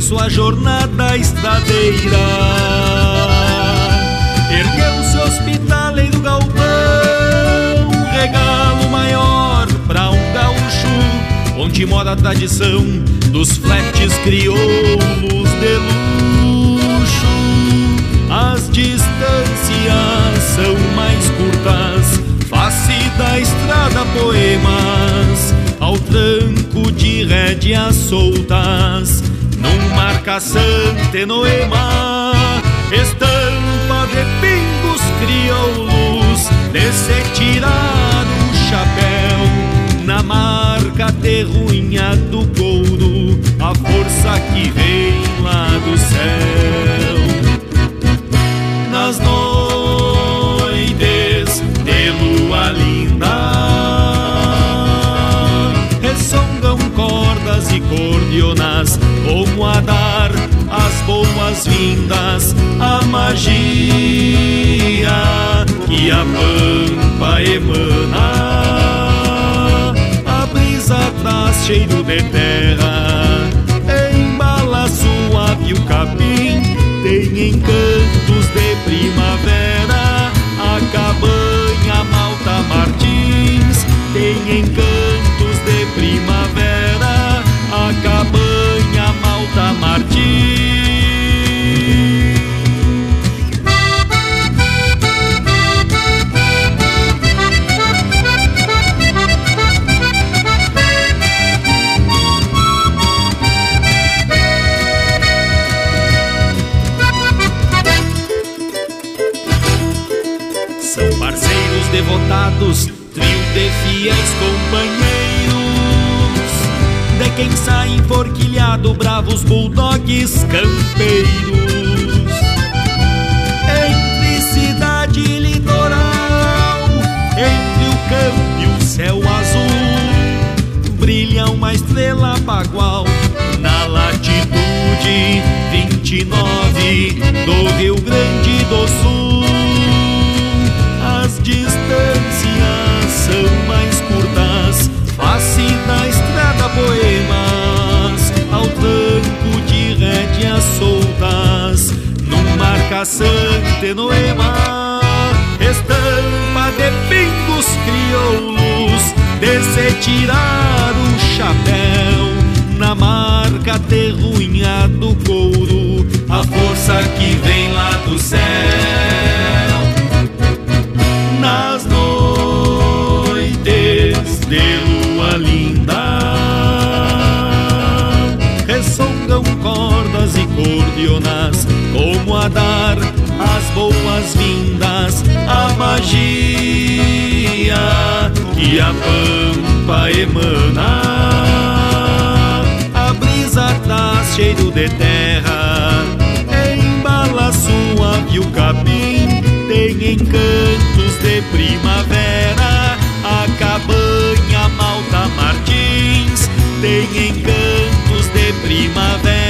sua jornada estradeira. Ergueu-se hospitaleiro galpão, regalo maior pra um gaúcho, onde mora a tradição dos fletes crioulos de luxo. As distâncias são mais curtas, face da estrada poemas, ao tranco de rédeas soltas, num marcaçante noema, estampa de pingos crioulos, de se tirar o chapéu, na marca terrunha do couro, a força que vem lá do céu. Nas noites de lua linda, ressongam cordas e cordionas, como a dar as boas-vindas à magia que a pampa emana. A brisa traz cheiro de terra, embala suave o capim, tem encantos de primavera. A cabanha Malta Martins tem encantos de primavera. A cabanha Malta Martins. São parceiros devotados, trio de fiéis companheiros, de quem sai enforquilhado bravos bulldogs campeiros. Entre cidade e litoral, entre o campo e o céu azul, brilha uma estrela bagual na latitude 29 do Rio Grande do Sul. As distâncias são mais curtas, face da estrada poemas, ao tranco de rédeas soltas, num marcaçante noema, estampa de pingos crioulos, de se tirar o chapéu, na marca terrunha do couro, a força que vem lá do céu. Nas noites de lua linda, ressongam cordas e cordionas, como a dar as boas-vindas à magia que a pampa emana. A brisa traz cheiro de terra, embala suave o capim, tem encantos de primavera. A cabanha Malta Martins tem encantos de primavera.